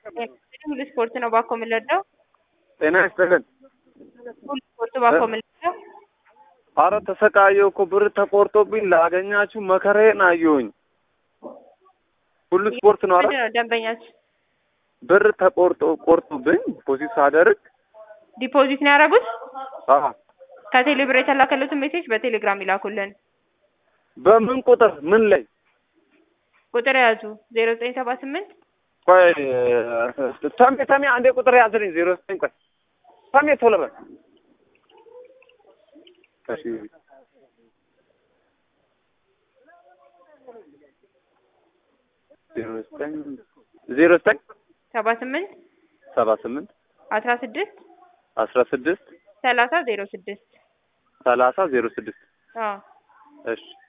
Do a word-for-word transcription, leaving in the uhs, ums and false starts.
ሁሉ ስፖርት ነው ባኮ የምንለዳው ጤና ይስጥልን። ሁሉ ስፖርት ባኮ የምንለዳው አረ ተሰቃየሁ እኮ ብር ተቆርጦብኝ ላገኛችሁ መከራዬን አየሁኝ። ሁሉ ስፖርት ነው። አረ ደንበኛችሁ ብር ተቆርጦ ቆርጦብኝ ዲፖዚት ሳደርግ ዲፖዚት ነው ያደረጉት? አዎ ከቴሌ ብር የተላከሉትን ሜሴጅ በቴሌግራም ይላኩልን። በምን ቁጥር ምን ላይ ቁጥር ያዙ ዜሮ ዘጠኝ ሰባ ስምንት ቆይ ተሜ ተሜ አንዴ ቁጥር ያዝልኝ ዜሮ ዘጠኝ ቆይ ተሜ ቶሎ በል እሺ ዜሮ ዘጠኝ ዜሮ ዘጠኝ ሰባ ስምንት ሰባ ስምንት አስራ ስድስት አስራ ስድስት ሰላሳ ዜሮ ስድስት ሰላሳ ዜሮ ስድስት አዎ እሺ